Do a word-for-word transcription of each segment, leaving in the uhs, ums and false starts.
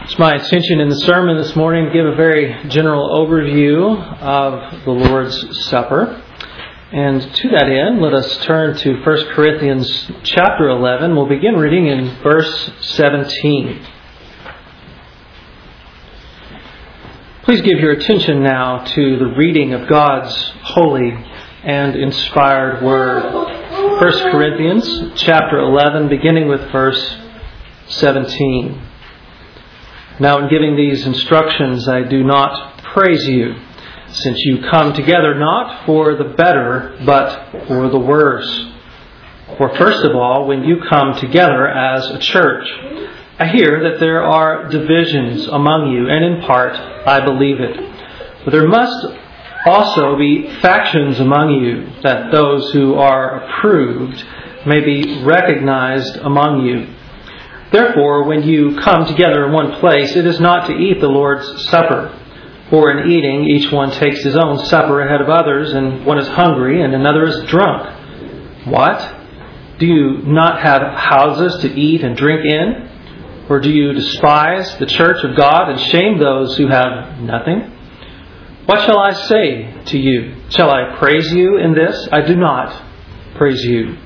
It's my intention in the sermon this morning to give a very general overview of the Lord's Supper. And to that end, let us turn to First Corinthians chapter eleven. We'll begin reading in verse seventeen. Please give your attention now to the reading of God's holy and inspired Word. First Corinthians chapter eleven, beginning with verse seventeen. Now, in giving these instructions, I do not praise you, since you come together not for the better, but for the worse. For first of all, when you come together as a church, I hear that there are divisions among you, and in part I believe it. But there must also be factions among you, that those who are approved may be recognized among you. Therefore, when you come together in one place, it is not to eat the Lord's Supper. For in eating, each one takes his own supper ahead of others, and one is hungry and another is drunk. What? Do you not have houses to eat and drink in? Or do you despise the church of God and shame those who have nothing? What shall I say to you? Shall I praise you in this? I do not praise you.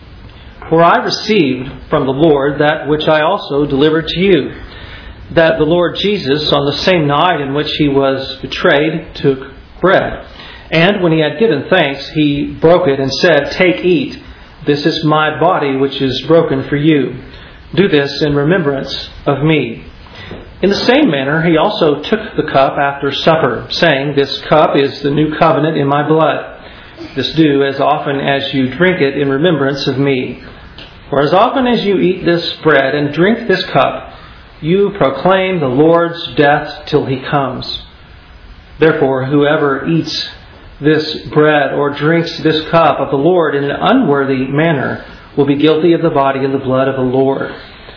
For I received from the Lord that which I also delivered to you, that the Lord Jesus, on the same night in which he was betrayed, took bread. And when he had given thanks, he broke it and said, "Take, eat. This is my body which is broken for you. Do this in remembrance of me." In the same manner, he also took the cup after supper, saying, "This cup is the new covenant in my blood. This do as often as you drink it in remembrance of me. For as often as you eat this bread and drink this cup, you proclaim the Lord's death till he comes. Therefore, whoever eats this bread or drinks this cup of the Lord in an unworthy manner will be guilty of the body and the blood of the Lord.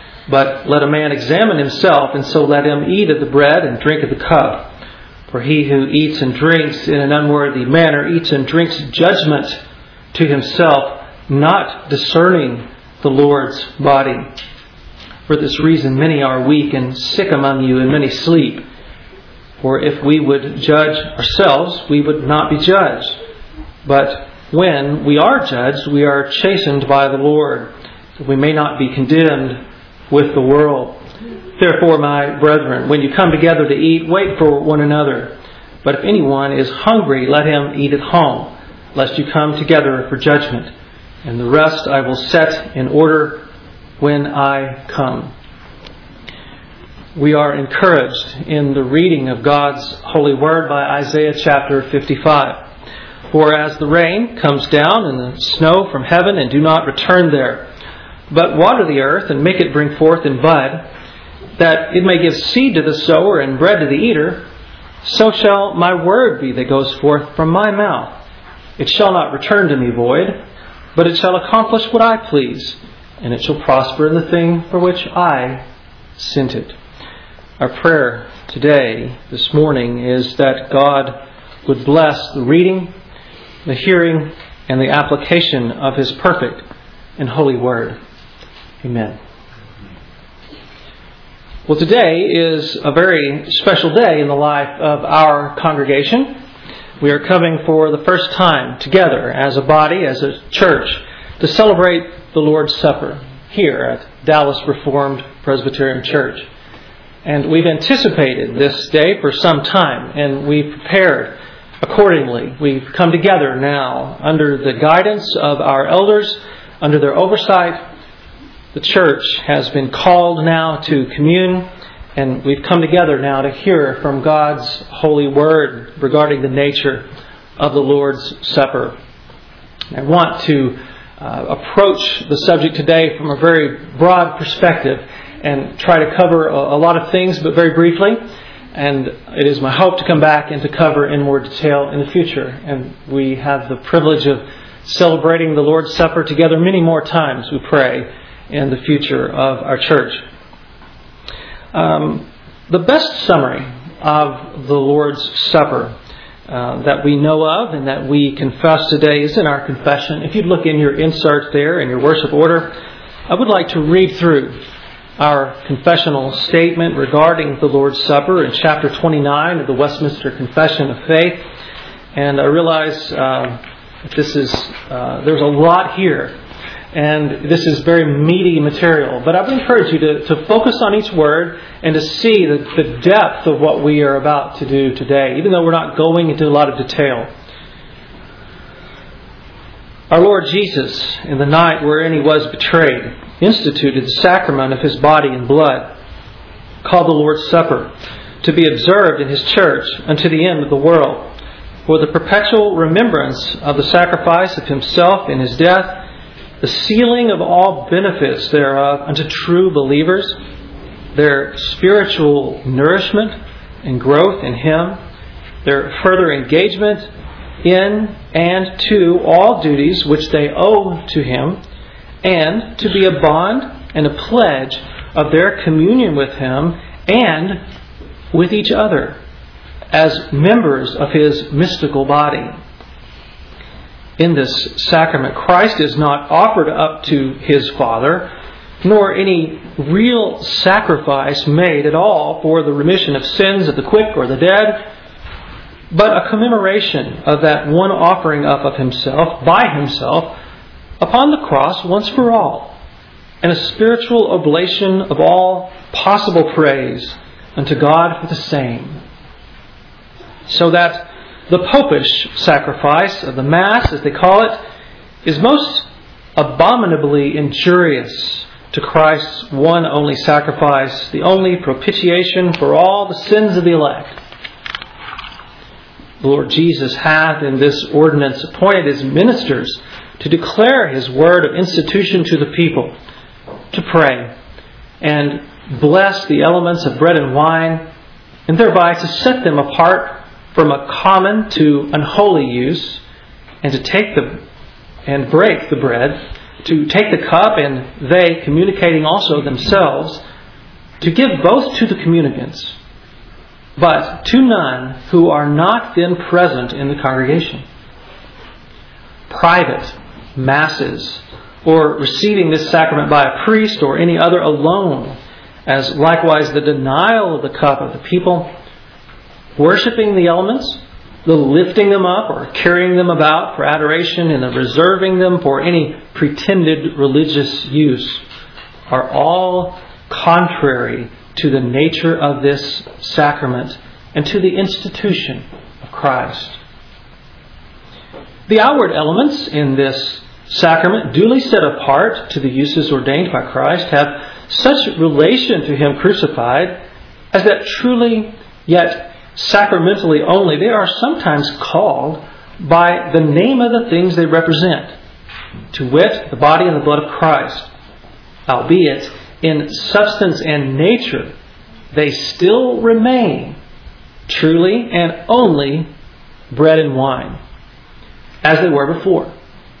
But let a man examine himself, and so let him eat of the bread and drink of the cup. For he who eats and drinks in an unworthy manner eats and drinks judgment to himself, not discerning the Lord's body. For this reason many are weak and sick among you, and many sleep. For if we would judge ourselves, we would not be judged. But when we are judged, we are chastened by the Lord, that we may not be condemned with the world. Therefore, my brethren, when you come together to eat, wait for one another. But if anyone is hungry, let him eat at home, lest you come together for judgment. And the rest I will set in order when I come. We are encouraged in the reading of God's holy word by Isaiah chapter fifty-five. For as the rain comes down and the snow from heaven and do not return there, but water the earth and make it bring forth in bud, that it may give seed to the sower and bread to the eater, so shall my word be that goes forth from my mouth. It shall not return to me void, but it shall accomplish what I please, and it shall prosper in the thing for which I sent it. Our prayer today, this morning, is that God would bless the reading, the hearing, and the application of His perfect and holy word. Amen. Well, today is a very special day in the life of our congregation. We are coming for the first time together as a body, as a church, to celebrate the Lord's Supper here at Dallas Reformed Presbyterian Church. And we've anticipated this day for some time, and we've prepared accordingly. We've come together now under the guidance of our elders, under their oversight. The church has been called now to commune, and we've come together now to hear from God's holy word regarding the nature of the Lord's Supper. I want to uh, approach the subject today from a very broad perspective and try to cover a, a lot of things, but very briefly. And it is my hope to come back and to cover in more detail in the future. And we have the privilege of celebrating the Lord's Supper together many more times, we pray, in the future of our church. Um, the best summary of the Lord's Supper uh, that we know of and that we confess today is in our confession. If you'd look in your insert there in your worship order, I would like to read through our confessional statement regarding the Lord's Supper in chapter twenty-nine of the Westminster Confession of Faith. And I realize uh, that this is, uh, there's a lot here. And this is very meaty material. But I would encourage you to, to focus on each word and to see the, the depth of what we are about to do today, even though we're not going into a lot of detail. Our Lord Jesus, in the night wherein He was betrayed, instituted the sacrament of His body and blood, called the Lord's Supper, to be observed in His church unto the end of the world, for the perpetual remembrance of the sacrifice of Himself in His death, the sealing of all benefits thereof unto true believers, their spiritual nourishment and growth in Him, their further engagement in and to all duties which they owe to Him, and to be a bond and a pledge of their communion with Him and with each other as members of His mystical body. In this sacrament, Christ is not offered up to His Father, nor any real sacrifice made at all for the remission of sins of the quick or the dead, but a commemoration of that one offering up of Himself by Himself upon the cross once for all, and a spiritual oblation of all possible praise unto God for the same. So that the popish sacrifice of the Mass, as they call it, is most abominably injurious to Christ's one only sacrifice, the only propitiation for all the sins of the elect. The Lord Jesus hath in this ordinance appointed His ministers to declare His word of institution to the people, to pray, and bless the elements of bread and wine, and thereby to set them apart from a common to unholy use, and to take the and break the bread, to take the cup, and they, communicating also themselves, to give both to the communicants, but to none who are not then present in the congregation. Private masses, or receiving this sacrament by a priest or any other alone, as likewise the denial of the cup of the people, worshipping the elements, the lifting them up or carrying them about for adoration, and the reserving them for any pretended religious use, are all contrary to the nature of this sacrament and to the institution of Christ. The outward elements in this sacrament, duly set apart to the uses ordained by Christ, have such relation to Him crucified as that truly, yet sacramentally only, they are sometimes called by the name of the things they represent, to wit, the body and the blood of Christ. Albeit, in substance and nature, they still remain truly and only bread and wine, as they were before.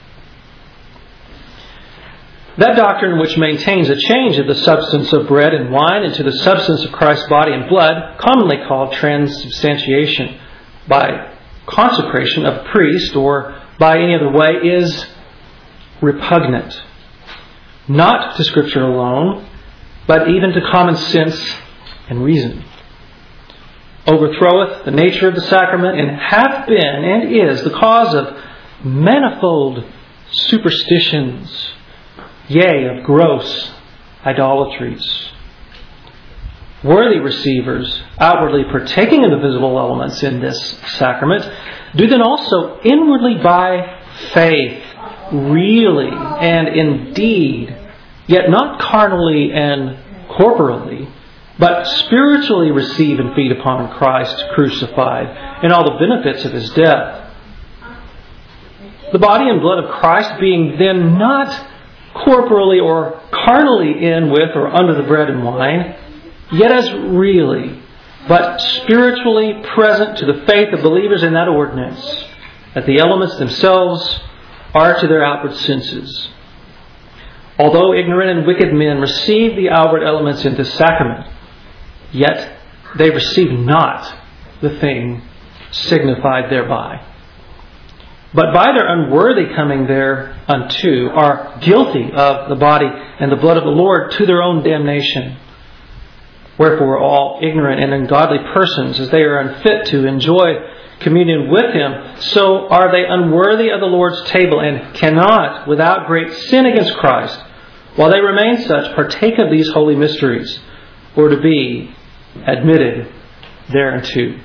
That doctrine which maintains a change of the substance of bread and wine into the substance of Christ's body and blood, commonly called transubstantiation, by consecration of a priest or by any other way, is repugnant, not to Scripture alone, but even to common sense and reason. Overthroweth the nature of the sacrament, and hath been and is the cause of manifold superstitions, yea, of gross idolatries. Worthy receivers, outwardly partaking of the visible elements in this sacrament, do then also inwardly by faith, really and indeed, yet not carnally and corporally, but spiritually receive and feed upon Christ crucified and all the benefits of His death. The body and blood of Christ being then not corporally or carnally in with or under the bread and wine, yet as really, but spiritually present to the faith of believers in that ordinance, that the elements themselves are to their outward senses. Although ignorant and wicked men receive the outward elements in this sacrament, yet they receive not the thing signified thereby. but by their unworthy coming thereunto are guilty of the body and the blood of the Lord to their own damnation. Wherefore all ignorant and ungodly persons, as they are unfit to enjoy communion with Him, so are they unworthy of the Lord's table, and cannot, without great sin against Christ, while they remain such, partake of these holy mysteries, or to be admitted thereunto.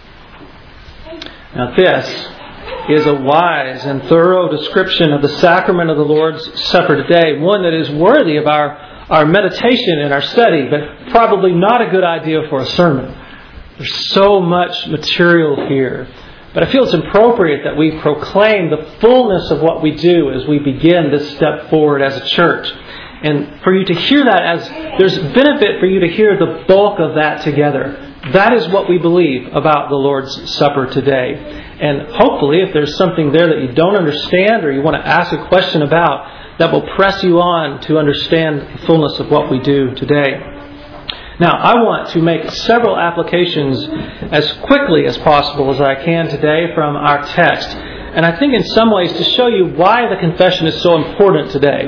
Now this is a wise and thorough description of the sacrament of the Lord's Supper today, one that is worthy of our, our meditation and our study, but probably not a good idea for a sermon. There's so much material here. But I feel it's appropriate that we proclaim the fullness of what we do as we begin this step forward as a church. And for you to hear that, as there's benefit for you to hear the bulk of that together. That is what we believe about the Lord's Supper today. And hopefully, if there's something there that you don't understand or you want to ask a question about, that will press you on to understand the fullness of what we do today. Now, I want to make several applications as quickly as possible as I can today from our text. And I think in some ways to show you why the confession is so important today.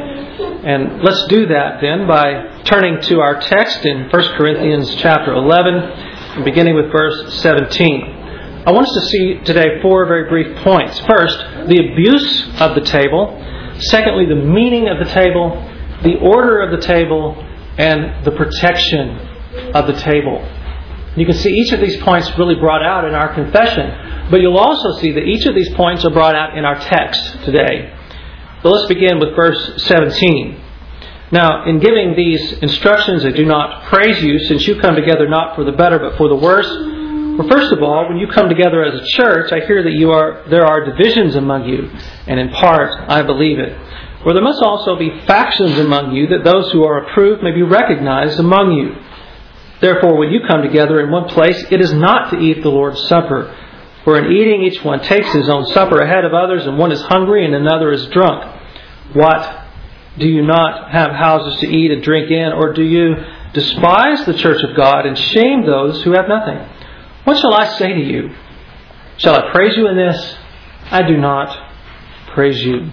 And let's do that then by turning to our text in First Corinthians chapter eleven, beginning with verse seventeen. I want us to see today four very brief points. First, the abuse of the table. Secondly, the meaning of the table, the order of the table, and the protection of the table. You can see each of these points really brought out in our confession, but you'll also see that each of these points are brought out in our text today. So let's begin with verse seventeen. Now, in giving these instructions, I do not praise you, since you come together not for the better, but for the worse. For first of all, when you come together as a church, I hear that you are there are divisions among you, and in part I believe it. For there must also be factions among you, that those who are approved may be recognized among you. Therefore, when you come together in one place, it is not to eat the Lord's Supper. For in eating, each one takes his own supper ahead of others, and one is hungry and another is drunk. What? Do you not have houses to eat and drink in, or do you despise the church of God and shame those who have nothing? What shall I say to you? Shall I praise you in this? I do not praise you.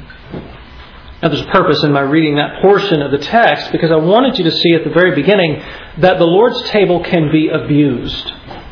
Now there's a purpose in my reading that portion of the text, because I wanted you to see at the very beginning that the Lord's table can be abused.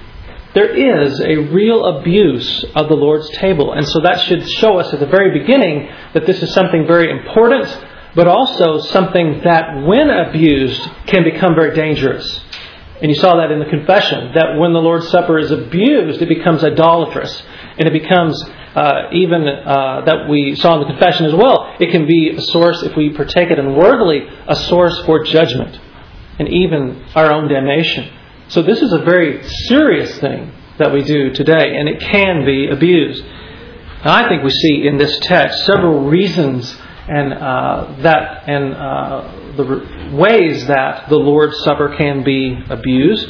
There is a real abuse of the Lord's table, and so that should show us at the very beginning that this is something very important, but also something that, when abused, can become very dangerous. And you saw that in the confession, that when the Lord's Supper is abused, it becomes idolatrous. And it becomes, uh, even uh, that we saw in the confession as well, it can be a source, if we partake it unworthily, a source for judgment and even our own damnation. So this is a very serious thing that we do today, and it can be abused. And I think we see in this text several reasons and uh, that and uh, the ways that the Lord's Supper can be abused.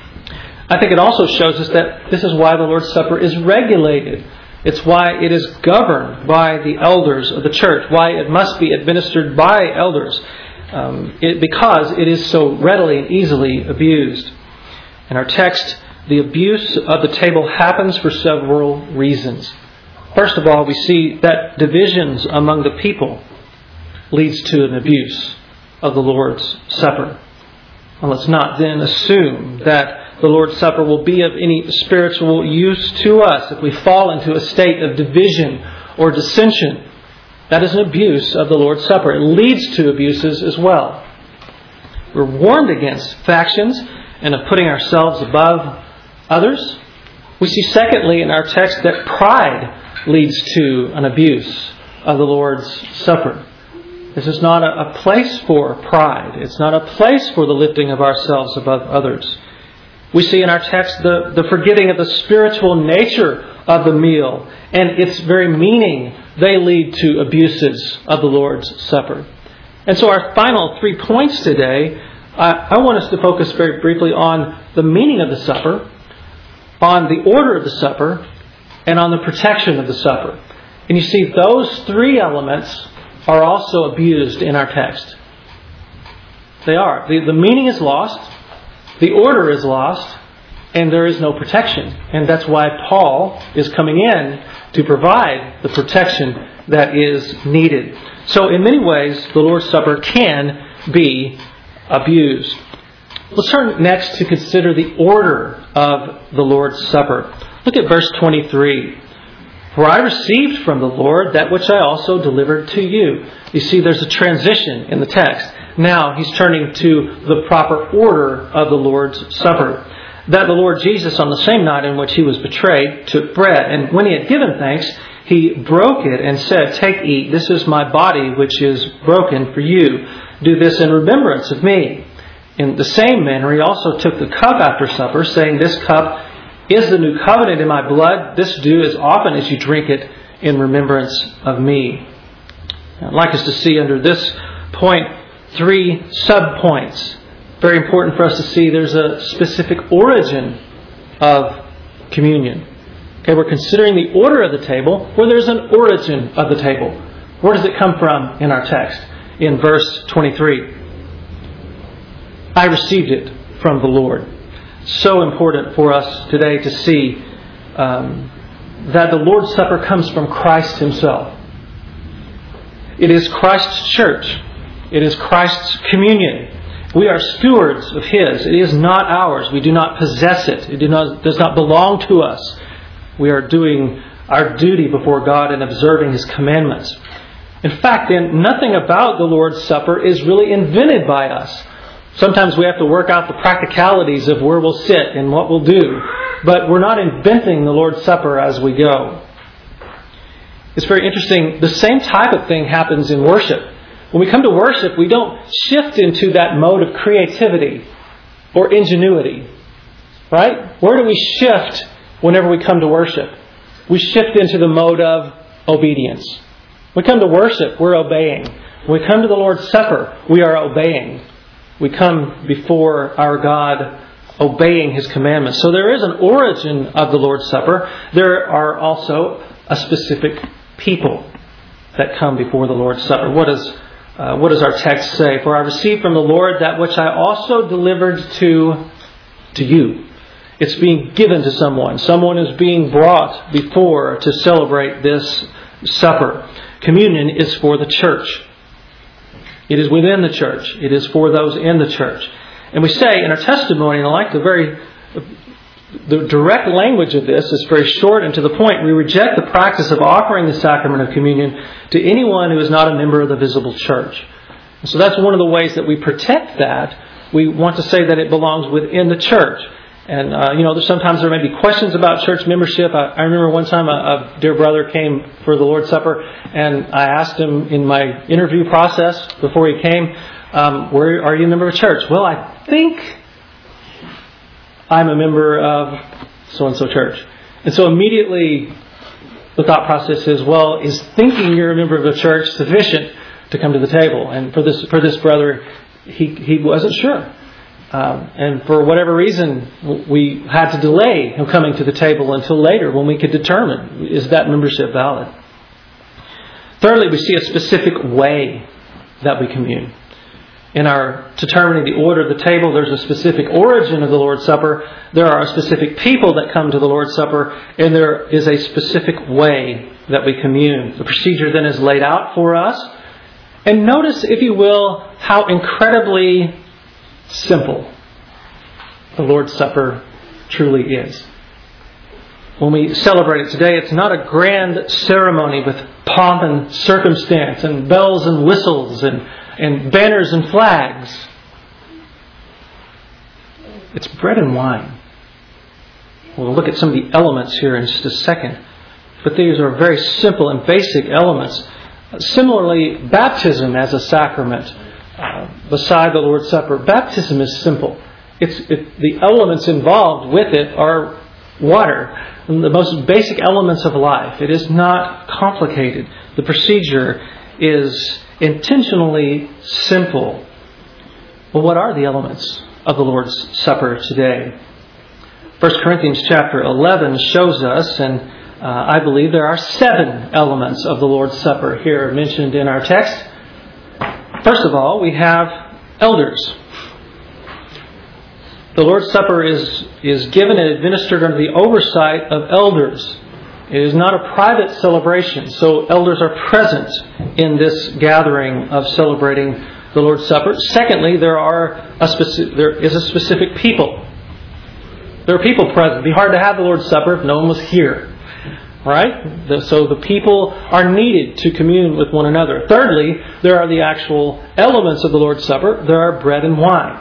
I think it also shows us that this is why the Lord's Supper is regulated. It's why it is governed by the elders of the church, why it must be administered by elders, um, it, because it is so readily and easily abused. In our text, the abuse of the table happens for several reasons. First of all, we see that divisions among the people leads to an abuse of the Lord's Supper. And let's not then assume that the Lord's Supper will be of any spiritual use to us if we fall into a state of division or dissension. That is an abuse of the Lord's Supper. It leads to abuses as well. We're warned against factions and of putting ourselves above others. We see secondly in our text that pride leads to an abuse of the Lord's Supper. This is not a, a place for pride. It's not a place for the lifting of ourselves above others. We see in our text the, the forgetting of the spiritual nature of the meal and its very meaning. They lead to abuses of the Lord's Supper. And so our final three points today, I, I want us to focus very briefly on the meaning of the supper, on the order of the supper, and on the protection of the supper. And you see, those three elements are also abused in our text. They are. The, the meaning is lost, the order is lost, and there is no protection. And that's why Paul is coming in to provide the protection that is needed. So in many ways, the Lord's Supper can be abused. Let's turn next to consider the order of the Lord's Supper. Look at verse twenty-three. For I received from the Lord that which I also delivered to you. You see, there's a transition in the text. Now he's turning to the proper order of the Lord's Supper. That the Lord Jesus, on the same night in which he was betrayed, took bread. And when he had given thanks, he broke it and said, Take, eat, this is my body which is broken for you. Do this in remembrance of me. In the same manner, he also took the cup after supper, saying, This cup is the new covenant in my blood. This do as often as you drink it in remembrance of me. I'd like us to see under this point three sub-points. Very important for us to see there's a specific origin of communion. Okay, we're considering the order of the table, where there's an origin of the table. Where does it come from in our text? In verse twenty-three. I received it from the Lord. So important for us today to see um, that the Lord's Supper comes from Christ Himself. It is Christ's church. It is Christ's communion. We are stewards of His. It is not ours. We do not possess it. It do not, does not belong to us. We are doing our duty before God and observing His commandments. In fact, then, nothing about the Lord's Supper is really invented by us. Sometimes we have to work out the practicalities of where we'll sit and what we'll do. But we're not inventing the Lord's Supper as we go. It's very interesting. The same type of thing happens in worship. When we come to worship, we don't shift into that mode of creativity or ingenuity. Right? Where do we shift whenever we come to worship? We shift into the mode of obedience. When we come to worship, we're obeying. When we come to the Lord's Supper, we are obeying. We come before our God obeying His commandments. So there is an origin of the Lord's Supper. There are also a specific people that come before the Lord's Supper. What does, uh, what does our text say? For I received from the Lord that which I also delivered to, to you. It's being given to someone. Someone is being brought before to celebrate this supper. Communion is for the church. It is within the church. It is for those in the church. And we say in our testimony, and I like the very the direct language of this, is very short and to the point. We reject the practice of offering the sacrament of communion to anyone who is not a member of the visible church. And so that's one of the ways that we protect that. We want to say that it belongs within the church. And, uh, you know, there's sometimes there may be questions about church membership. I, I remember one time a, a dear brother came for the Lord's Supper, and I asked him in my interview process before he came, um, where are you a member of a church? Well, I think I'm a member of so-and-so church. And so immediately the thought process is, well, is thinking you're a member of a church sufficient to come to the table? And for this for this brother, he he wasn't sure. Um, and for whatever reason, we had to delay him coming to the table until later when we could determine, is that membership valid? Thirdly, we see a specific way that we commune. In our determining the order of the table, there's a specific origin of the Lord's Supper. There are specific people that come to the Lord's Supper, and there is a specific way that we commune. The procedure then is laid out for us. And notice, if you will, how incredibly simple the Lord's Supper truly is. When we celebrate it today, it's not a grand ceremony with pomp and circumstance and bells and whistles and, and banners and flags. It's bread and wine. We'll look at some of the elements here in just a second. But these are very simple and basic elements. Similarly, baptism as a sacrament. Uh, beside the Lord's Supper, baptism is simple. It's it, the elements involved with it are water, and the most basic elements of life. It is not complicated. The procedure is intentionally simple. Well, what are the elements of the Lord's Supper today? First Corinthians chapter eleven shows us, and uh, I believe there are seven elements of the Lord's Supper here mentioned in our text. First of all, we have elders. The Lord's Supper is, is given and administered under the oversight of elders. It is not a private celebration, so elders are present in this gathering of celebrating the Lord's Supper. Secondly, there are a speci- there is a specific people. There are people present. It'd be hard to have the Lord's Supper if no one was here. Right? The, so the people are needed to commune with one another. Thirdly, there are the actual elements of the Lord's Supper. There are bread and wine.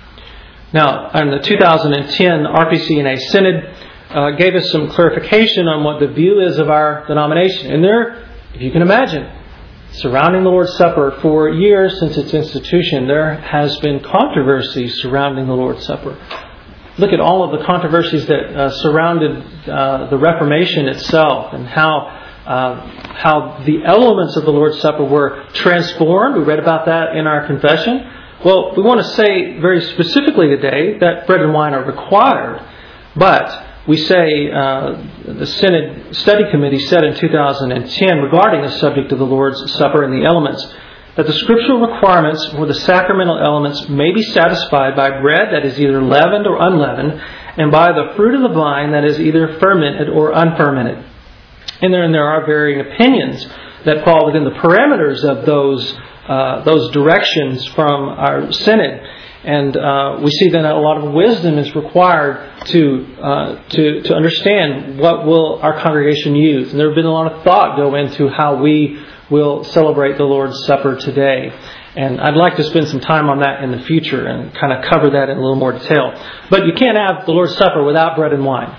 Now, in the two thousand ten R P C N A Synod uh, gave us some clarification on what the view is of our denomination. And there, if you can imagine, surrounding the Lord's Supper for years since its institution, there has been controversy surrounding the Lord's Supper. Look at all of the controversies that uh, surrounded uh, the Reformation itself, and how uh, how the elements of the Lord's Supper were transformed. We read about that in our confession. Well, we want to say very specifically today that bread and wine are required, but we say uh, the Synod Study Committee said in two thousand ten regarding the subject of the Lord's Supper and the elements, that the scriptural requirements for the sacramental elements may be satisfied by bread that is either leavened or unleavened, and by the fruit of the vine that is either fermented or unfermented. And then there are varying opinions that fall within the parameters of those uh, those directions from our synod. And uh, we see that a lot of wisdom is required to uh, to to understand what will our congregation use. And there have been a lot of thought go into how we will celebrate the Lord's Supper today. And I'd like to spend some time on that in the future and kind of cover that in a little more detail. But you can't have the Lord's Supper without bread and wine.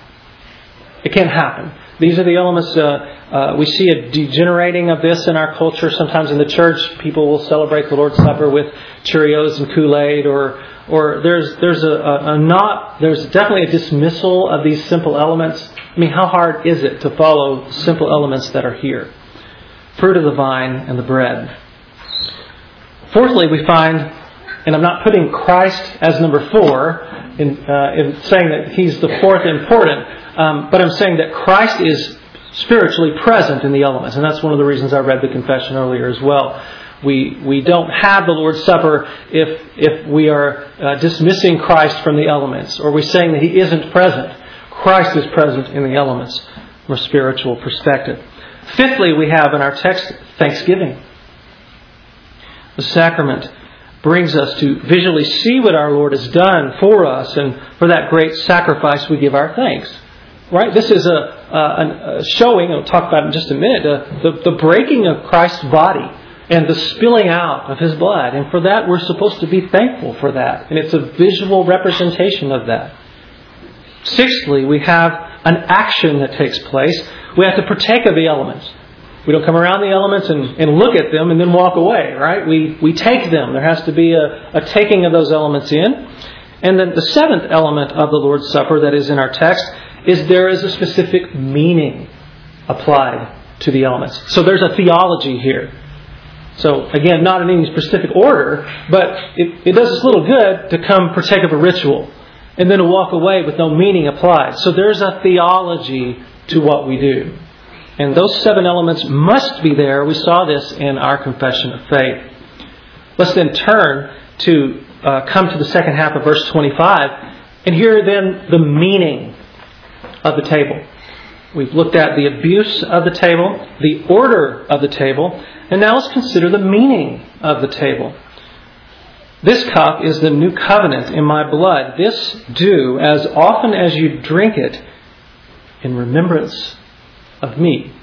It can't happen. These are the elements. Uh, uh, we see a degenerating of this in our culture. Sometimes in the church, people will celebrate the Lord's Supper with Cheerios and Kool-Aid, or or there's there's a, a, a not there's definitely a dismissal of these simple elements. I mean, how hard is it to follow simple elements that are here? Fruit of the vine and the bread. Fourthly, we find, and I'm not putting Christ as number four in, uh, in saying that He's the fourth important, um, but I'm saying that Christ is spiritually present in the elements. And that's one of the reasons I read the confession earlier as well. We we don't have the Lord's Supper if if we are uh, dismissing Christ from the elements, or we're saying that He isn't present. Christ is present in the elements from a spiritual perspective. Fifthly, we have in our text thanksgiving. The sacrament brings us to visually see what our Lord has done for us, and for that great sacrifice we give our thanks. Right? This is a, a, a showing, I'll talk about it in just a minute, uh, the, the breaking of Christ's body and the spilling out of His blood. And for that, we're supposed to be thankful for that. And it's a visual representation of that. Sixthly, we have an action that takes place. We have to partake of the elements. We don't come around the elements and, and look at them and then walk away, right? We we take them. There has to be a, a taking of those elements in. And then the seventh element of the Lord's Supper that is in our text is there is a specific meaning applied to the elements. So there's a theology here. So again, not in any specific order, but it, it does us little good to come partake of a ritual and then to walk away with no meaning applied. So there's a theology to what we do. And those seven elements must be there. We saw this in our confession of faith. Let's then turn to uh, come to the second half of verse twenty-five and hear then the meaning of the table. We've looked at the abuse of the table, the order of the table, and now let's consider the meaning of the table. This cup is the new covenant in my blood. This do as often as you drink it in remembrance of me.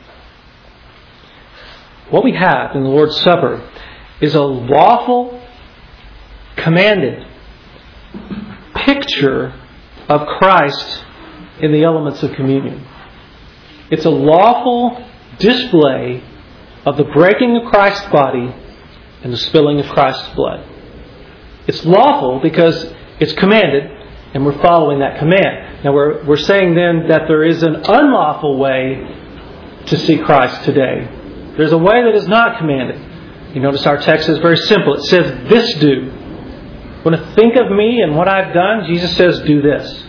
What we have in the Lord's Supper is a lawful, commanded picture of Christ in the elements of communion. It's a lawful display of the breaking of Christ's body and the spilling of Christ's blood. It's lawful because it's commanded, and we're following that command. Now we're we're saying then that there is an unlawful way to see Christ today. There's a way that is not commanded. You notice our text is very simple. It says, this do. When to think of me and what I've done, Jesus says, do this.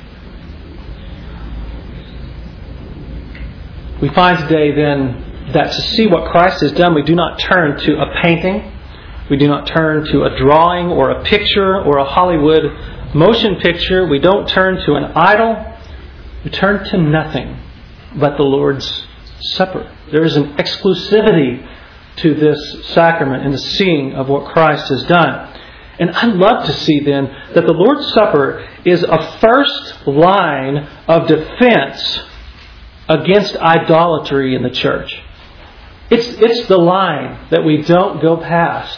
We find today then that to see what Christ has done, we do not turn to a painting. We do not turn to a drawing or a picture or a Hollywood motion picture, we don't turn to an idol. We turn to nothing but the Lord's Supper. There is an exclusivity to this sacrament in the seeing of what Christ has done. And I love to see then that the Lord's Supper is a first line of defense against idolatry in the church. It's, it's the line that we don't go past.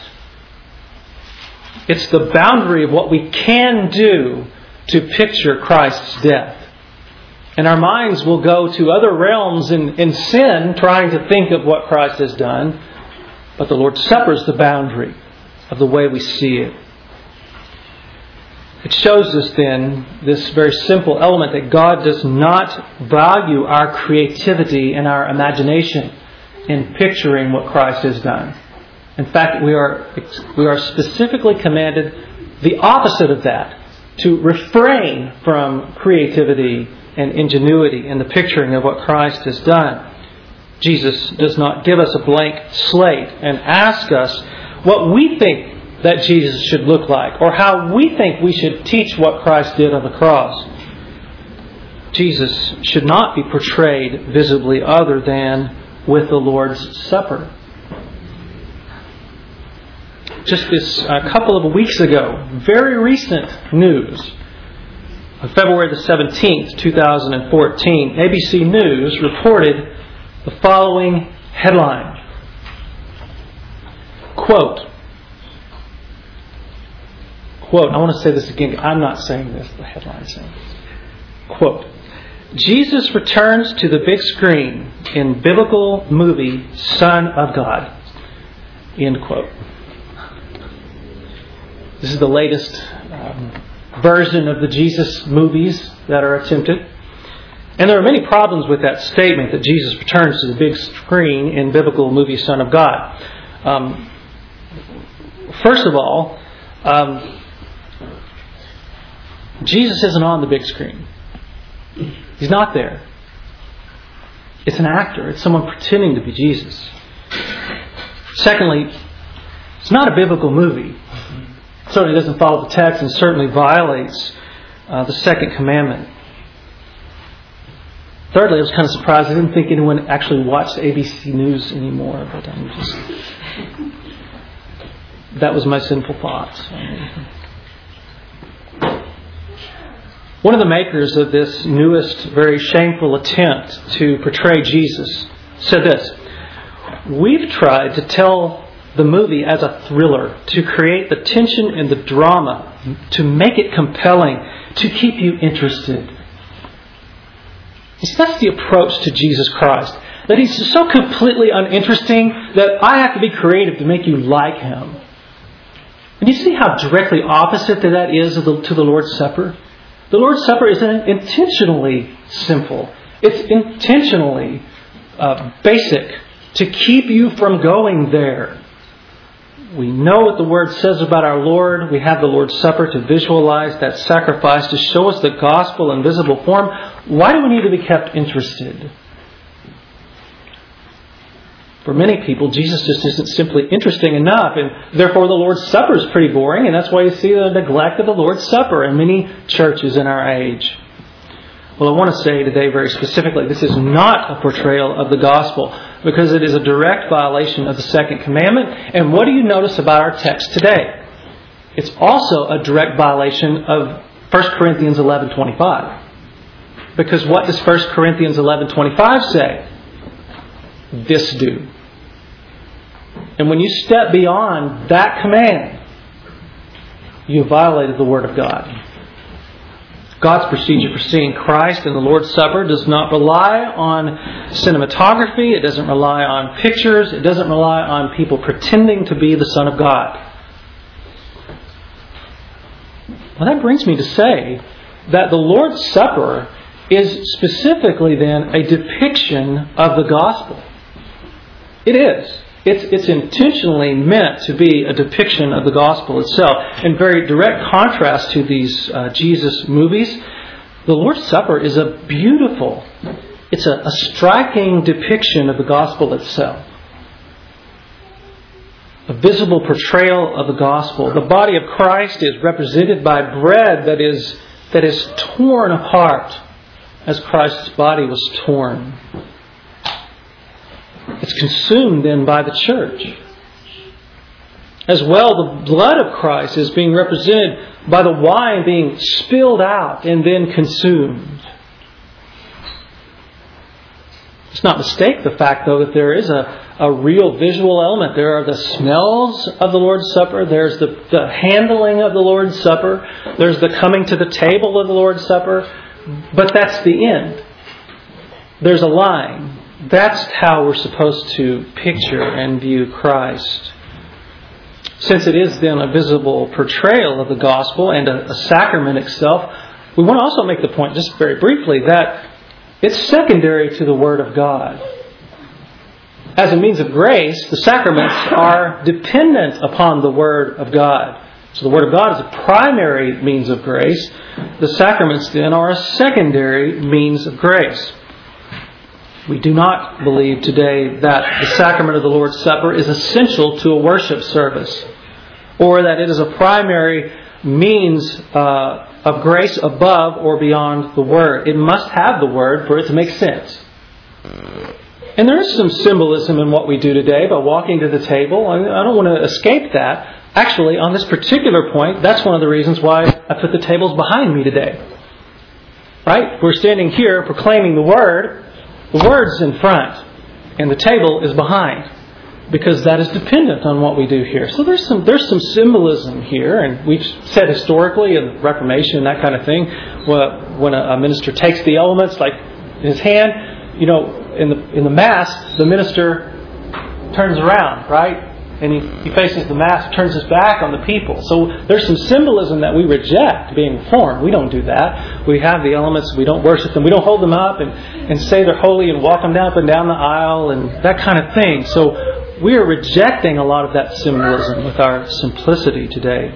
It's the boundary of what we can do to picture Christ's death. And our minds will go to other realms in, in sin, trying to think of what Christ has done. But the Lord's Supper is the boundary of the way we see it. It shows us then this very simple element that God does not value our creativity and our imagination in picturing what Christ has done. In fact, we are we are specifically commanded the opposite of that, to refrain from creativity and ingenuity in the picturing of what Christ has done. Jesus does not give us a blank slate and ask us what we think that Jesus should look like, or how we think we should teach what Christ did on the cross. Jesus should not be portrayed visibly other than with the Lord's Supper. Just this a couple of weeks ago, very recent news, on February the seventeenth, two thousand fourteen, A B C News reported the following headline. Quote, quote, I want to say this again. I'm not saying this, the headline is saying this. Quote, Jesus returns to the big screen in biblical movie Son of God. End quote. This is the latest um, version of the Jesus movies that are attempted. And there are many problems with that statement that Jesus returns to the big screen in biblical movie Son of God. Um, first of all, um, Jesus isn't on the big screen. He's not there. It's an actor. It's someone pretending to be Jesus. Secondly, it's not a biblical movie. It certainly doesn't follow the text and certainly violates uh, the second commandment. Thirdly, I was kind of surprised. I didn't think anyone actually watched A B C News anymore. But I'm just, that was my sinful thoughts. One of the makers of this newest, very shameful attempt to portray Jesus said this: "We've tried to tell the movie as a thriller, to create the tension and the drama, to make it compelling, to keep you interested." See, that's the approach to Jesus Christ. That He's so completely uninteresting that I have to be creative to make you like Him. And you see how directly opposite that, that is to the Lord's Supper? The Lord's Supper is intentionally simple. It's intentionally uh, basic to keep you from going there. We know what the Word says about our Lord. We have the Lord's Supper to visualize that sacrifice, to show us the gospel in visible form. Why do we need to be kept interested? For many people, Jesus just isn't simply interesting enough, and therefore the Lord's Supper is pretty boring, and that's why you see the neglect of the Lord's Supper in many churches in our age. Well, I want to say today very specifically, this is not a portrayal of the gospel, because it is a direct violation of the second commandment. And what do you notice about our text today? It's also a direct violation of First Corinthians eleven twenty-five. Because what does First Corinthians eleven twenty-five say? This do. And when you step beyond that command, you have violated the Word of God. God's procedure for seeing Christ in the Lord's Supper does not rely on cinematography. It doesn't rely on pictures. It doesn't rely on people pretending to be the Son of God. Well, that brings me to say that the Lord's Supper is specifically then a depiction of the gospel. It is. It's, it's intentionally meant to be a depiction of the gospel itself. In very direct contrast to these uh, Jesus movies, the Lord's Supper is a beautiful, it's a, a striking depiction of the gospel itself. a visible portrayal of the gospel. The body of Christ is represented by bread that is that is torn apart as Christ's body was torn. It's consumed then by the church. As well, the blood of Christ is being represented by the wine being spilled out and then consumed. Let's not mistake the fact, though, that there is a, a real visual element. There are the smells of the Lord's Supper. There's the, the handling of the Lord's Supper. There's the coming to the table of the Lord's Supper. But that's the end. There's a line. That's how we're supposed to picture and view Christ. Since it is then a visible portrayal of the gospel and a, a sacrament itself, we want to also make the point, just very briefly, that it's secondary to the Word of God. As a means of grace, the sacraments are dependent upon the Word of God. So the Word of God is a primary means of grace. The sacraments then are a secondary means of grace. We do not believe today that the sacrament of the Lord's Supper is essential to a worship service, or that it is a primary means uh, of grace above or beyond the Word. It must have the Word for it to make sense. And there is some symbolism in what we do today by walking to the table. I don't want to escape that. Actually, on this particular point, that's one of the reasons why I put the tables behind me today. Right? We're standing here proclaiming the Word. The Word's in front, and the table is behind, because that is dependent on what we do here. So there's some there's some symbolism here, and we've said historically in the Reformation and that kind of thing, when a minister takes the elements like in his hand, you know, in the in the Mass, the minister turns around, right? And he, he faces the Mass, turns his back on the people. So there's some symbolism that we reject being Reformed. We don't do that. We have the elements. We don't worship them. We don't hold them up and, and say they're holy and walk them down up and down the aisle and that kind of thing. So we are rejecting a lot of that symbolism with our simplicity today.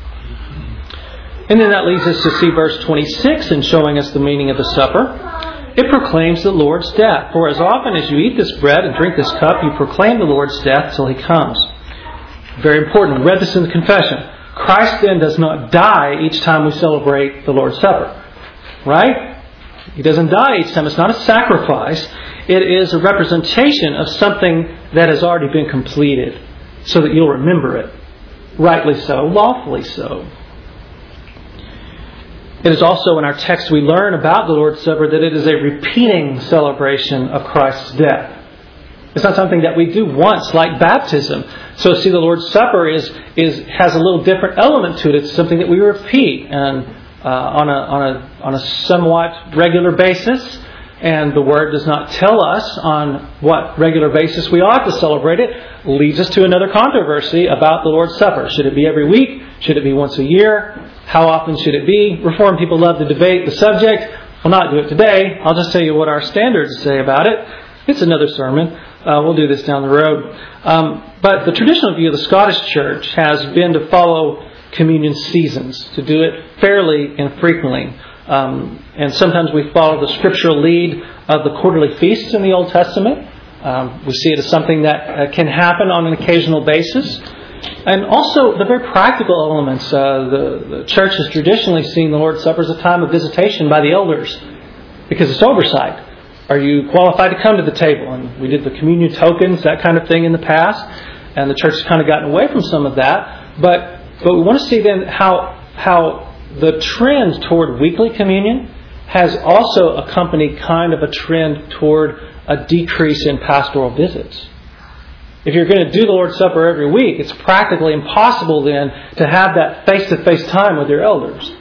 And then that leads us to see verse twenty-six in showing us the meaning of the supper. It proclaims the Lord's death. For as often as you eat this bread and drink this cup, you proclaim the Lord's death till He comes. Very important. We read this in the confession. Christ then does not die each time we celebrate the Lord's Supper. Right? He doesn't die each time. It's not a sacrifice. It is a representation of something that has already been completed, so that you'll remember it. Rightly so, lawfully so. It is also in our text we learn about the Lord's Supper that it is a repeating celebration of Christ's death. It's not something that we do once like baptism. So see, the Lord's Supper is is has a little different element to it. It's something that we repeat and uh, on a on a on a somewhat regular basis. And the Word does not tell us on what regular basis we ought to celebrate it. Leads us to another controversy about the Lord's Supper. Should it be every week? Should it be once a year? How often should it be? Reformed people love to debate the subject. We'll not do it today. I'll just tell you what our standards say about it. It's another sermon. Uh, we'll do this down the road. Um, but the traditional view of the Scottish Church has been to follow communion seasons, to do it fairly and frequently. Um, and sometimes we follow the scriptural lead of the quarterly feasts in the Old Testament. Um, we see it as something that uh, can happen on an occasional basis. And also the very practical elements. Uh, the, the church has traditionally seen the Lord's Supper as a time of visitation by the elders, because it's oversight. Are you qualified to come to the table? And we did the communion tokens, that kind of thing in the past. And the church has kind of gotten away from some of that. But but we want to see then how how the trend toward weekly communion has also accompanied kind of a trend toward a decrease in pastoral visits. If you're going to do the Lord's Supper every week, it's practically impossible then to have that face-to-face time with your elders.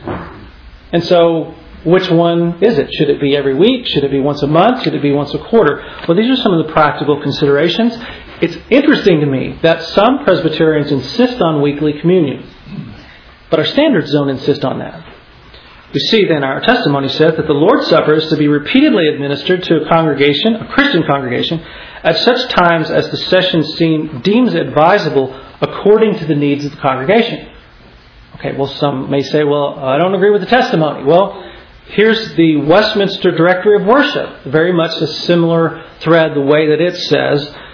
And so, which one is it? Should it be every week? Should it be once a month? Should it be once a quarter? Well, these are some of the practical considerations. It's interesting to me that some Presbyterians insist on weekly communion, but our standards don't insist on that. We see then our testimony says that the Lord's Supper is to be repeatedly administered to a congregation, a Christian congregation, at such times as the session seem, deems advisable according to the needs of the congregation. Okay, well, some may say, well, I don't agree with the testimony. Well, here's the Westminster Directory of Worship. Very much a similar thread, the way that it says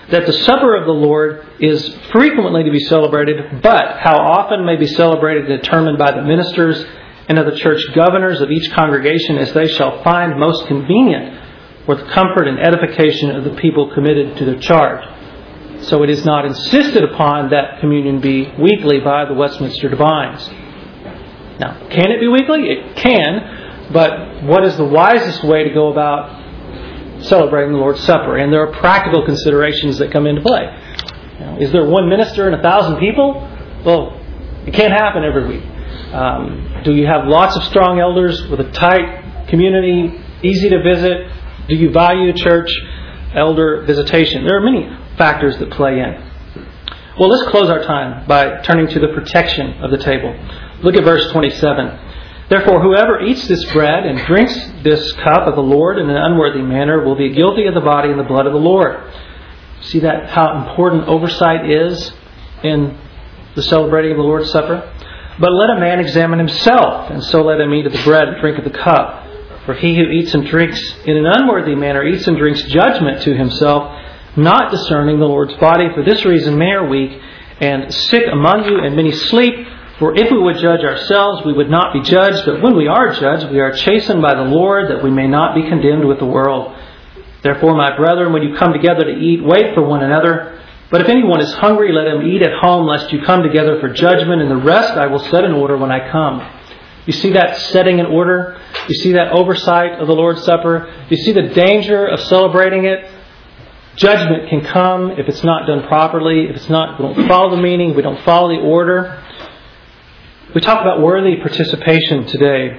that the supper of the Lord is frequently to be celebrated, but how often may be celebrated determined by the ministers and of the church governors of each congregation as they shall find most convenient for the comfort and edification of the people committed to their charge. So it is not insisted upon that communion be weekly by the Westminster Divines. Now, can it be weekly? It can, but what is the wisest way to go about celebrating the Lord's Supper? And there are practical considerations that come into play. Now, is there one minister and a thousand people? Well, it can't happen every week. Um, do you have lots of strong elders with a tight community, easy to visit? Do you value church elder visitation? There are many factors that play in. Well, let's close our time by turning to the protection of the table. Look at verse twenty-seven. Therefore, whoever eats this bread and drinks this cup of the Lord in an unworthy manner will be guilty of the body and the blood of the Lord. See that how important oversight is in the celebrating of the Lord's Supper? But let a man examine himself, and so let him eat of the bread and drink of the cup. For he who eats and drinks in an unworthy manner eats and drinks judgment to himself, not discerning the Lord's body. For this reason many are weak and sick among you, and many sleep. For if we would judge ourselves, we would not be judged. But when we are judged, we are chastened by the Lord, that we may not be condemned with the world. Therefore, my brethren, when you come together to eat, wait for one another. But if anyone is hungry, let him eat at home, lest you come together for judgment. And the rest I will set in order when I come. You see that setting in order? You see that oversight of the Lord's Supper? You see the danger of celebrating it? Judgment can come if it's not done properly, if it's not, we don't follow the meaning, we don't follow the order. We talk about worthy participation today.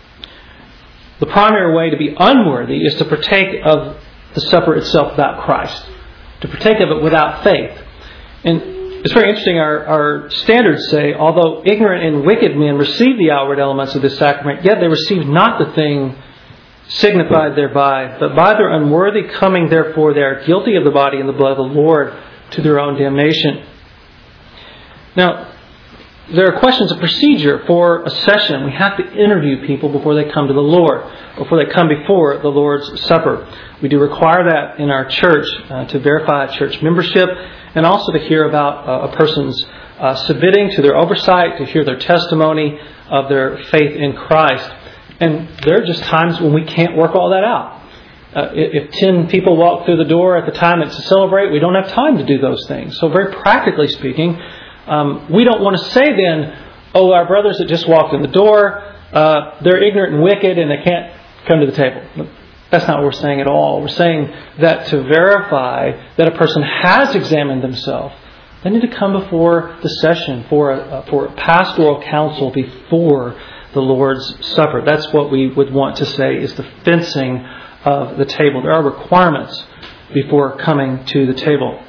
The primary way to be unworthy is to partake of the supper itself without Christ, to partake of it without faith. And it's very interesting, our, our standards say, although ignorant and wicked men receive the outward elements of this sacrament, yet they receive not the thing signified thereby, but by their unworthy coming, therefore, they are guilty of the body and the blood of the Lord to their own damnation. Now, there are questions of procedure for a session. We have to interview people before they come to the Lord, before they come before the Lord's Supper. We do require that in our church uh, to verify church membership, and also to hear about uh, a person's uh, submitting to their oversight, to hear their testimony of their faith in Christ. And there are just times when we can't work all that out. Uh, if ten people walk through the door at the time it's to celebrate, we don't have time to do those things. So very practically speaking, um, we don't want to say then, oh, our brothers that just walked in the door, uh, they're ignorant and wicked and they can't come to the table. That's not what we're saying at all. We're saying that to verify that a person has examined themselves, they need to come before the session for a, for a pastoral counsel before the Lord's Supper. That's what we would want to say is the fencing of the table. There are requirements before coming to the table.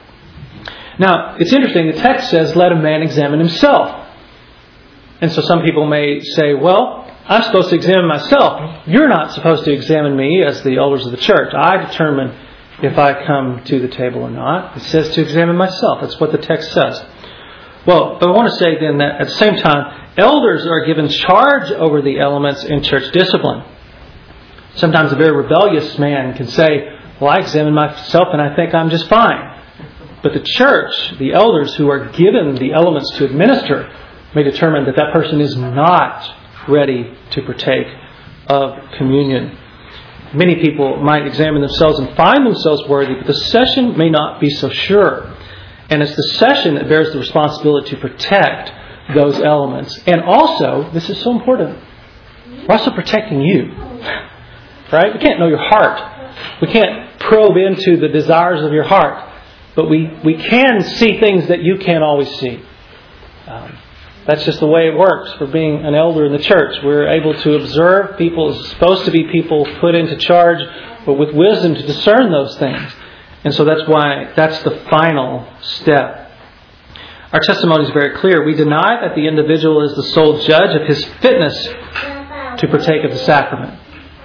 Now, it's interesting. The text says, let a man examine himself. And so some people may say, well, I'm supposed to examine myself. You're not supposed to examine me as the elders of the church. I determine if I come to the table or not. It says to examine myself. That's what the text says. Well, but I want to say then that at the same time, elders are given charge over the elements in church discipline. Sometimes a very rebellious man can say, well, I examine myself and I think I'm just fine. But the church, the elders who are given the elements to administer, may determine that that person is not ready to partake of communion. Many people might examine themselves and find themselves worthy, but the session may not be so sure. And it's the session that bears the responsibility to protect those elements. And also, this is so important, we're also protecting you. Right? We can't know your heart. We can't probe into the desires of your heart. But we, we can see things that you can't always see. Um, that's just the way it works for being an elder in the church. We're able to observe people. It's supposed to be people put into charge, but with wisdom to discern those things. And so that's why that's the final step. Our testimony is very clear. We deny that the individual is the sole judge of his fitness to partake of the sacrament.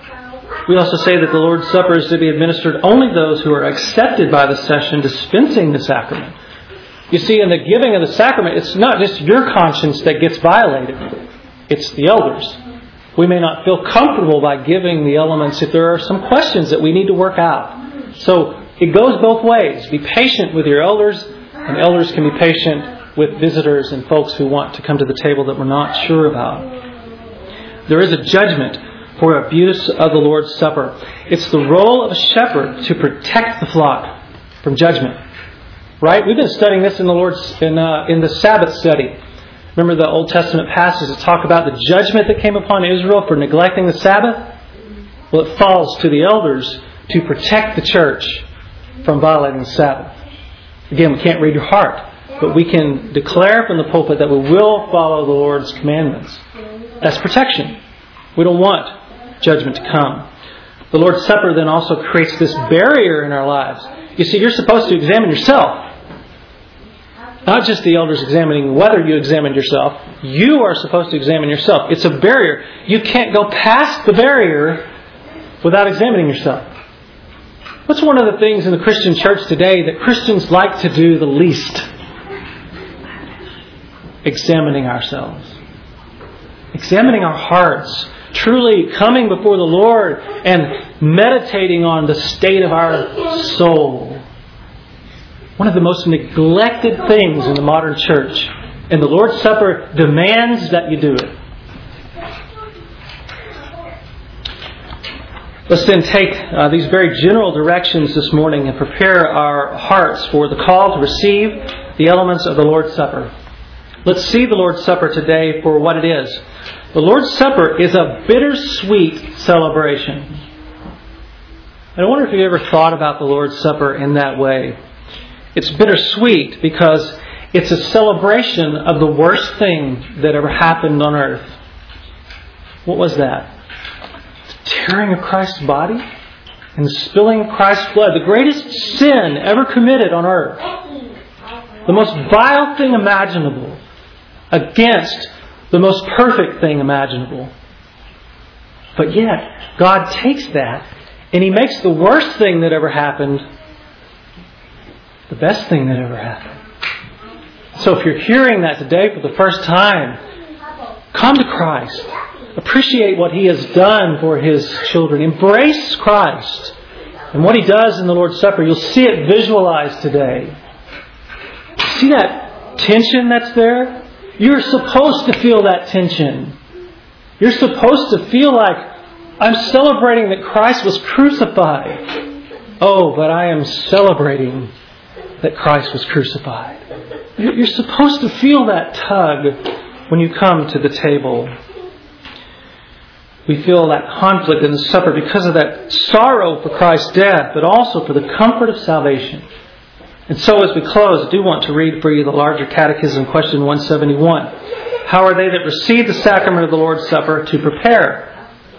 We also say that the Lord's Supper is to be administered only those who are accepted by the session dispensing the sacrament. You see, in the giving of the sacrament, it's not just your conscience that gets violated. It's the elders. We may not feel comfortable by giving the elements if there are some questions that we need to work out. So it goes both ways. Be patient with your elders, and elders can be patient with visitors and folks who want to come to the table that we're not sure about. There is a judgment for abuse of the Lord's Supper. It's the role of a shepherd to protect the flock from judgment. Right? We've been studying this in the Lord's in uh, in the Sabbath study. Remember the Old Testament passages that talk about the judgment that came upon Israel for neglecting the Sabbath? Well, it falls to the elders to protect the church from violating the Sabbath. Again, we can't read your heart, but we can declare from the pulpit that we will follow the Lord's commandments. That's protection. We don't want judgment to come. The Lord's Supper then also creates this barrier in our lives. You see, you're supposed to examine yourself. Not just the elders examining whether you examined yourself. You are supposed to examine yourself. It's a barrier. You can't go past the barrier without examining yourself. What's one of the things in the Christian church today that Christians like to do the least? Examining ourselves. Examining our hearts. Truly coming before the Lord and meditating on the state of our soul. One of the most neglected things in the modern church. And the Lord's Supper demands that you do it. Let's then take uh, these very general directions this morning and prepare our hearts for the call to receive the elements of the Lord's Supper. Let's see the Lord's Supper today for what it is. The Lord's Supper is a bittersweet celebration. And I wonder if you've ever thought about the Lord's Supper in that way. It's bittersweet because it's a celebration of the worst thing that ever happened on earth. What was that? The tearing of Christ's body and the spilling of Christ's blood. The greatest sin ever committed on earth. The most vile thing imaginable against the most perfect thing imaginable. But yet, God takes that and He makes the worst thing that ever happened the best thing that ever happened. So if you're hearing that today for the first time, come to Christ. Appreciate what He has done for His children. Embrace Christ. And what He does in the Lord's Supper, you'll see it visualized today. See that tension that's there? You're supposed to feel that tension. You're supposed to feel like, I'm celebrating that Christ was crucified. Oh, but I am celebrating that Christ was crucified. You're supposed to feel that tug when you come to the table. We feel that conflict in the supper because of that sorrow for Christ's death, but also for the comfort of salvation. And so as we close, I do want to read for you the larger catechism, question one seventy-one. How are they that receive the sacrament of the Lord's Supper to prepare?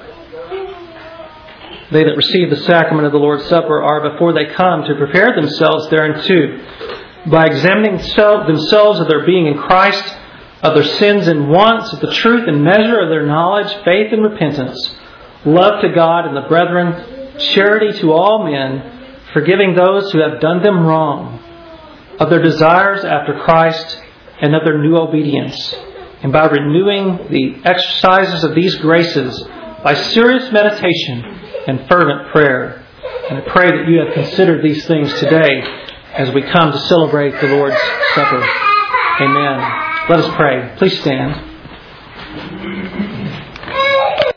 They that receive the sacrament of the Lord's Supper are, before they come, to prepare themselves thereunto, by examining themselves of their being in Christ, of their sins and wants, of the truth and measure of their knowledge, faith and repentance, love to God and the brethren, charity to all men, forgiving those who have done them wrong, of their desires after Christ, and of their new obedience, and by renewing the exercises of these graces by serious meditation and fervent prayer. And I pray that you have considered these things today as we come to celebrate the Lord's Supper. Amen. Let us pray. Please stand.